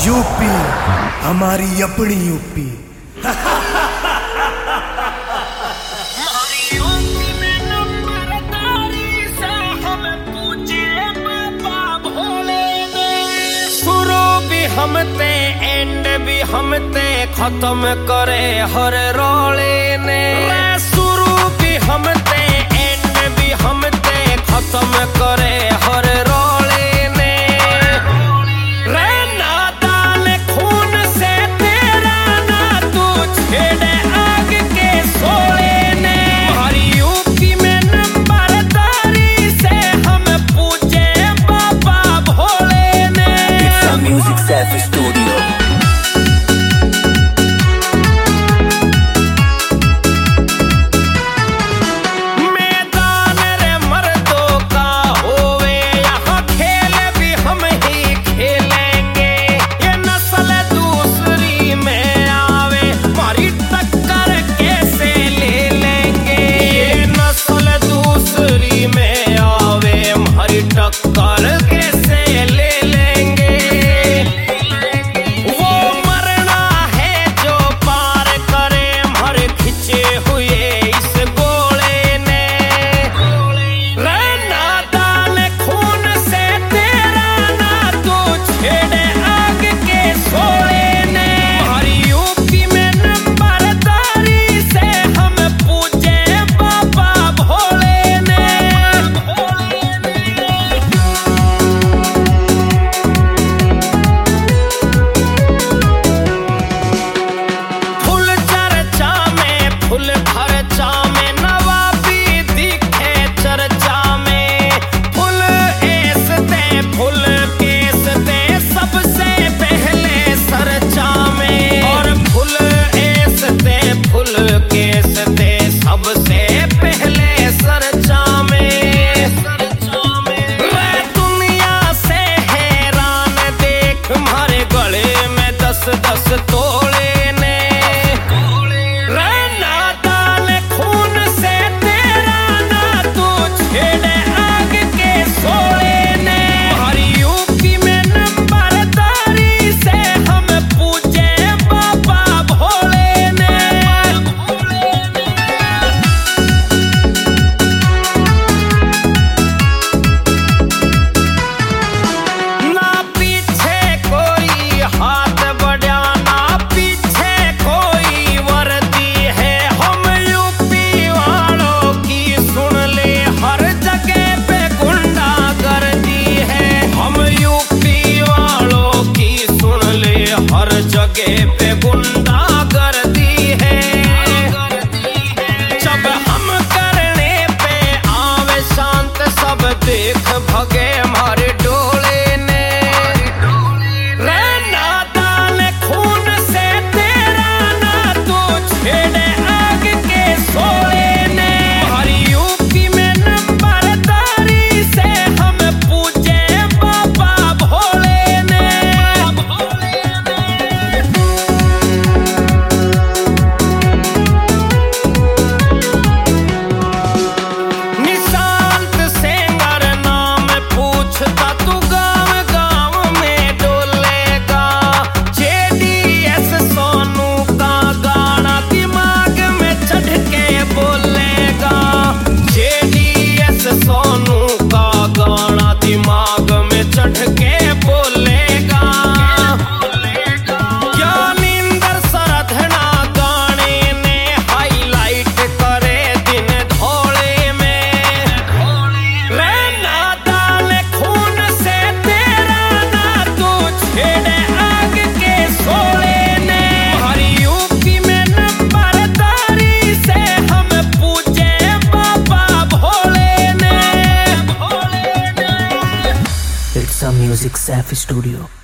UP हमारी अपनी UP. हमते एंड भी हमते खत्म करे हर रोले ने। शुरू भी हमते एंड भी हमते खत्म करे हर रोले ने। रे नादान खून से तेरा ना तू छेड़े आग के सोले ने। हमारी यूपी में नंबरदारी से हम पूजे बाबा भोले ने। Music Safi Studio। मैदान रे मर्दों का होवे यहाँ खेल भी हम ही खेलेंगे। ये नस्ल दूसरी में आवे हमारी टक्कर कैसे ले लेंगे। ये नस्ल दूसरी में आवे हमारी टक्कर कैसे ले लेंगे। दस तोले ने। नादान खून से तेरा ना तू छेड़े आग के सोले ने। हमारी यूपी में नंबरदारी से हम पूजे बाबा भोले ने। ना पीछे कोई हाथ जगह पे गुंडा गर्दी है। जब हम करने पे आवे शांत सब देख भगे हमारे डोले ने। रे नादान खून से तेरा ना तू छेड़े आग के सोले ने। हमारी यूपी में नंबरदारी से हम पूजे बाबा भोले ने। दिमाग में चढ़ के बोलेगा। क्या नींदर सरधना गाने ने हाईलाइट करे दिन धोले में। रे नादान खून से तेरा ना तू छेड़े आग के सोले ने। हमारी यूपी में नंबरदारी से हम पूजे बाबा भोले ने। It's a Music Safi Studio।